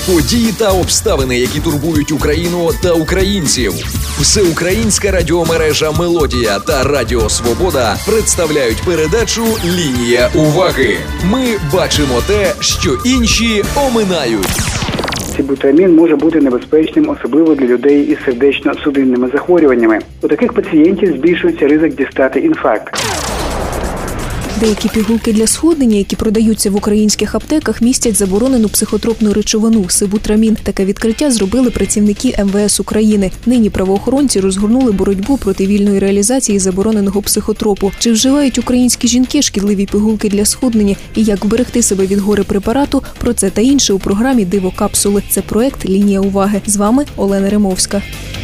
Події та обставини, які турбують Україну та українців. Всеукраїнська радіомережа «Мелодія» та Радіо Свобода представляють передачу «Лінія уваги». Ми бачимо те, що інші оминають. Сибутрамін може бути небезпечним, особливо для людей із сердечно-судинними захворюваннями. У таких пацієнтів збільшується ризик дістати інфаркт. Деякі пігулки для схуднення, які продаються в українських аптеках, містять заборонену психотропну речовину – сибутрамін. Таке відкриття зробили працівники МВС України. Нині правоохоронці розгорнули боротьбу проти вільної реалізації забороненого психотропу. Чи вживають українські жінки шкідливі пігулки для схуднення і як вберегти себе від гори препарату? Про це та інше у програмі «Диво капсули». Це проект «Лінія уваги». З вами Олена Римовська.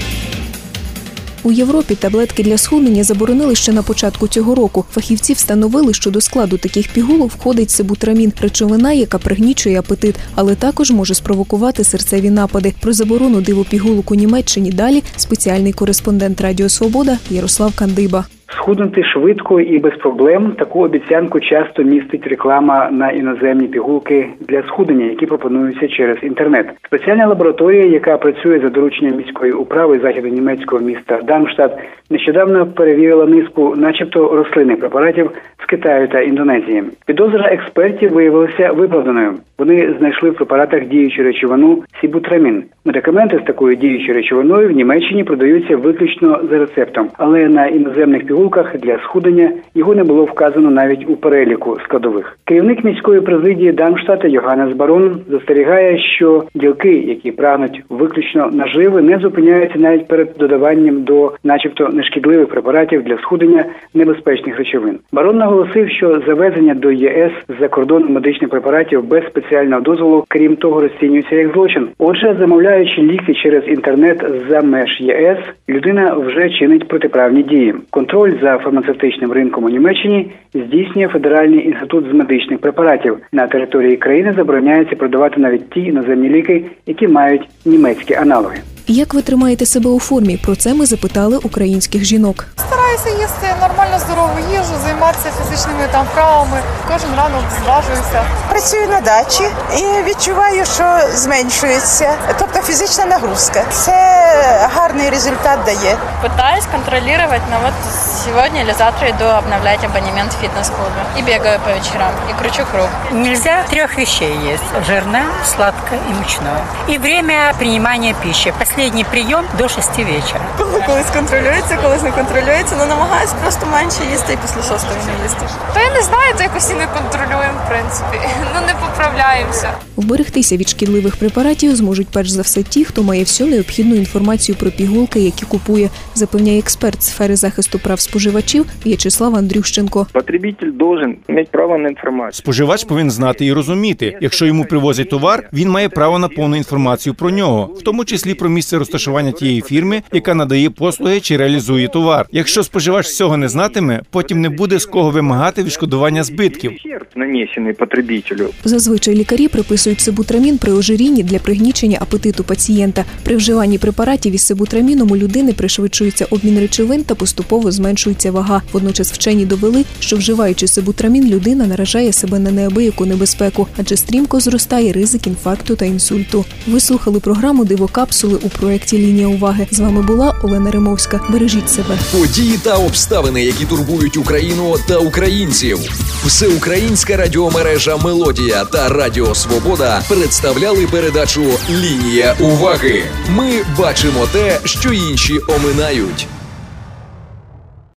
У Європі таблетки для схуднення заборонили ще на початку цього року. Фахівці встановили, що до складу таких пігулок входить сибутрамін – речовина, яка пригнічує апетит, але також може спровокувати серцеві напади. Про заборону дивопігулок у Німеччині далі спеціальний кореспондент Радіо Свобода Ярослав Кандиба. Схуднути швидко і без проблем – таку обіцянку часто містить реклама на іноземні пігулки для схуднення, які пропонуються через інтернет. Спеціальна лабораторія, яка працює за дорученням міської управи західно-німецького міста Дармштадт, нещодавно перевірила низку начебто рослинних препаратів з Китаю та Індонезії. Підозра експертів виявилася виправданою. Вони знайшли в препаратах діючу речовину сибутрамін. Медикаменти з такою діючою речовиною в Німеччині продаються виключно за рецептом, але на іноземних пігулках для схуднення його не було вказано навіть у переліку складових. Керівник міської президії Дармштадта Йоханнес Барон застерігає, що ділки, які прагнуть виключно наживи, не зупиняються навіть перед додаванням до начебто нешкідливих препаратів для схуднення небезпечних речовин. Барон наголосив, що завезення до ЄС з-за кордону медичних препаратів без спеціального дозволу, крім того, розцінюється як злочин. Отже, замовляючи ліки через інтернет з-за меж ЄС, людина вже чинить протиправні дії. Контроль за фармацевтичним ринком у Німеччині здійснює Федеральний інститут з медичних препаратів. На території країни забороняється продавати навіть ті іноземні ліки, які мають німецькі аналоги. Як ви тримаєте себе у формі? Про це ми запитали українських жінок. Стараюся їсти нормально здорову їжу, займатися фізичними вправами. Кожен ранок зважуюся. Працюю на дачі і відчуваю, що зменшується, тобто фізична нагрузка. Це гарний результат дає. Пытаюсь контролировать, но вот сегодня или завтра иду обновлять абонемент в фитнес-клубе. И бегаю по вечерам, и кручу круг. Нельзя 3 вещей есть: жирное, сладкое и мучное. И время принимания пищи. Последний прийом до 6 вечора. Колись контролюється, колись не контролюється, але намагаюся просто менше їсти і після 6 не їсти. Та я не знаю, то якось і не контролюємо, в принципі. Не поправляємося. Вберегтися від шкідливих препаратів зможуть перш за все ті, хто має всю необхідну інформацію про пігулки, які купує, запевняє експерт сфери захисту прав споживачів В'ячеслав Андрющенко. Потребитель должен мати право на інформацію. Споживач повинен знати і розуміти. Якщо йому привозять товар, він має право на повну інформацію про нього, в тому числі про місце розташування тієї фірми, яка надає послуги чи реалізує товар. Якщо споживач цього не знатиме, потім не буде з кого вимагати відшкодування збитків. Нанесений потребителю. Зазвичай лікарі приписують сибутрамін при ожирінні для пригнічення апетиту пацієнта. При вживанні препаратів із сибутраміном у людини пришвидшується обмін речовин та поступово зменшується вага. Водночас вчені довели, що вживаючи сибутрамін, людина наражає себе на неабияку небезпеку, адже стрімко зростає ризик інфаркту та інсульту. Ви слухали програму «Диво капсули» у проєкті «Лінія уваги». З вами була Олена Римовська. Бережіть себе. Події та обставини, які турбують Україну та українців. Всеукраїнська радіомережа «Мелодія» та Радіо Свобода представляли передачу «Лінія уваги». Ми бачимо те, що інші оминають.